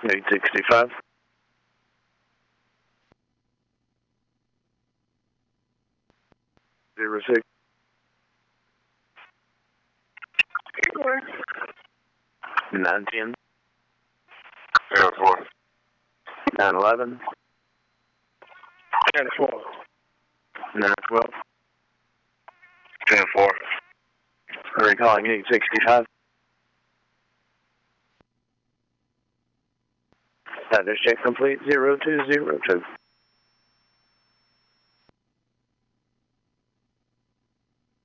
865. 06. 910. 04. 911. 10-4. 912. 10-4. Recalling 865. Status check complete 0202.